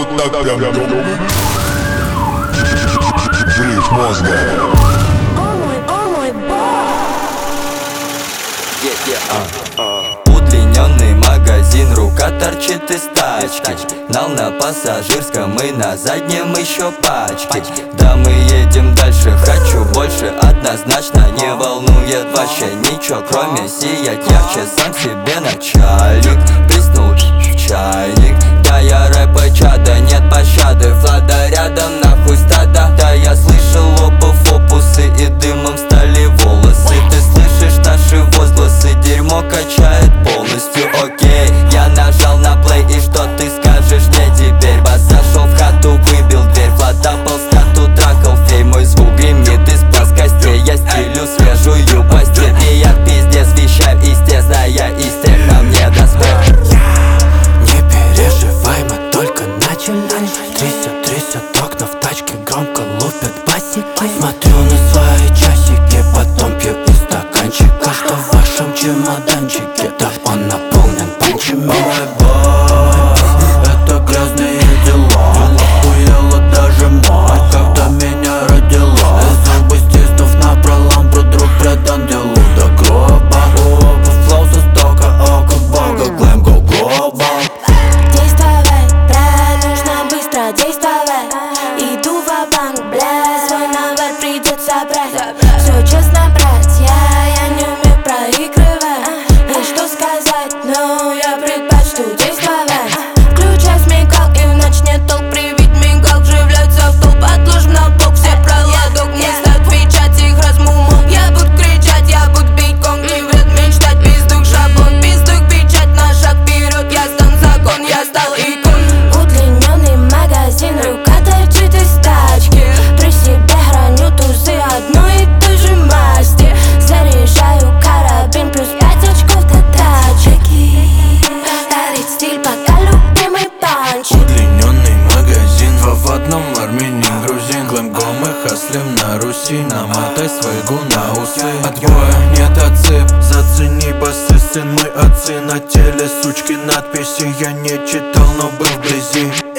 вот так прям взрыв мозга. Удлиненный магазин, рука торчит из тачки. Нал на пассажирском и на заднем еще пачки. Да мы едем дальше, хочу больше, однозначно не волнует вообще ничего, кроме сиять ярче. Сам себе начальник, плеснул в чайник. Да я рэпа чада, нет пощады, Влада рядом, нахуй стада. Да я слышал обувь, опусы и дымом стали волосы. Ты слышишь наши возгласы, дерьмо качает полностью, окей. Я нажал на плей, и что ты скажешь мне теперь? Бас зашел в хату, выбил дверь, Влада пол стату трахал фей. Мой звук гремит из плоскостей, я стелю свежую постель. И я пиздец вещаю, естественно, я из тех, нам не доспех. Не переживай, мы только начали. Трясет окна в тачке, громко лупят басики. Смотрю на свои часики, потом пью из стаканчика. Что в вашем чемоданчике? Да он наполнен панчами. Это грязные дела, охуела даже мать, когда меня родила. Зубы стиснув напролом, друг предан делу до гроба. Флоу со стока, око бога, глэм го глобал. Действовать, брат, нужно быстро действовать. Иду ва-банк, бля, свой навар придется брать. Все честно, братья, я не умею проигрывать. И что сказать, но я предпочту действовать. Включай смекал, и в ночь нет толк привить мигал. Вживляться в толп, отложим на бок все проладок. Не отвечать, их размумал. Я буду кричать, я буду бить конги. Вред мечтать, пиздук шаблон, пиздук печать. На шаг вперед, я стану закон, я стал икон. Удлиненный магазин, рука торчит из тачки. При себе храню тузы одной и той же масти. Заряжаю карабин, плюс 5 очков до тачки. Дарит стиль, пока любимый панч. Удлиненный магазин, два в одном, армянин, грузин. Глэм го, мы хаслим на Руси. Намотай свойгу на усы. Отбоя нет, отсып. Зацени басы, сын, мы отцы. На теле сучки надписи я не читал, но был вблизи.